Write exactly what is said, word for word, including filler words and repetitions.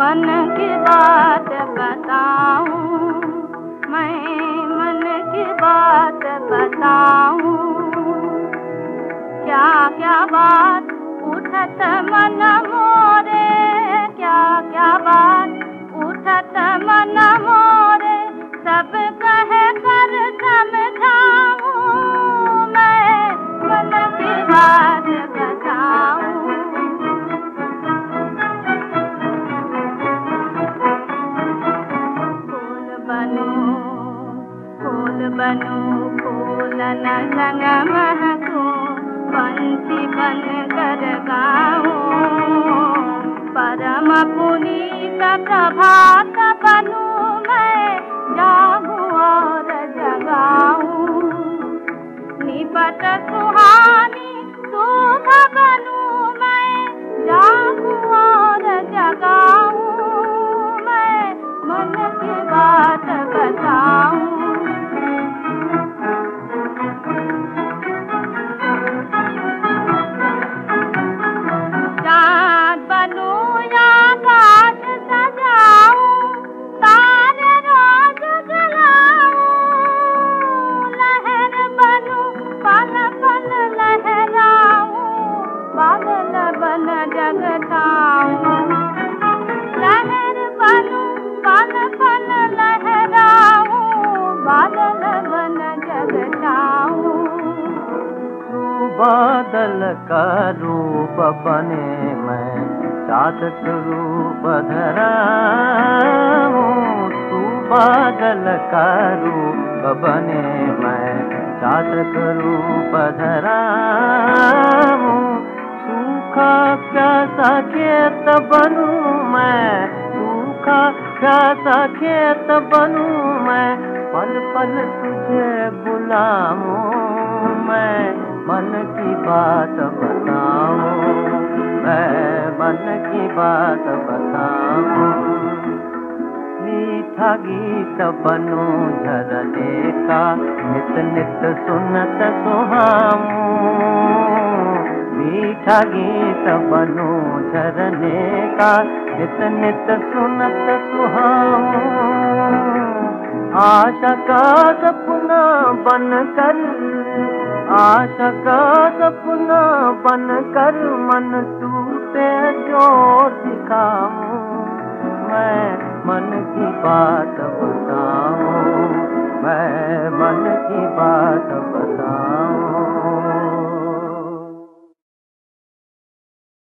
मन की बात बताऊं, मैं मन की बात बताऊं। क्या क्या बात उठत मन मोरे, क्या क्या बात उठत मन मोरे, सब कह कर समझाऊं, मैं मन की बात बताऊं। फूल बनूं, फूल बनूं, फूल न संग महकूं, पंछी बन कर गाऊं, परम पुनीत प्रभात बनूं, मैं जागूं और जगाऊं। निपट सुहानी सुबह बनूं, मैं जागूं और जगाऊं, मैं मन की बात बताऊं। चाँद बनूं या आकाश सजाऊं, तारे रोज जलाऊं, लहर बनूं पल पल लहराऊं, बादल बन जग ठाऊं। लहर बनूं पल पल लहराऊं, बादल बन जग ठाऊं। तू बादल का रूप बने, मैं चातक रूप धराऊं। तू बादल का रूप बने, मैं चातक रूप धराऊं। सूखा प्यासा खेत बनूं मैं, सूखा प्यासा खेत बनूं मैं, पल पल तुझे बुलाऊं, मैं मन की बात बताऊं, मैं मन की बात बताऊं। मीठा गीत बनूं झरने का, नित नित सुनत सुहाऊं। मीठा गीत बनूं झरने का, नित नित सुनत सुहाऊं। आशा का सपना बनकर, आशा का सपना बनकर, मन टूटे जोर दिखाऊं, मैं मन की बात बताऊं, मैं मन की बात बताऊं।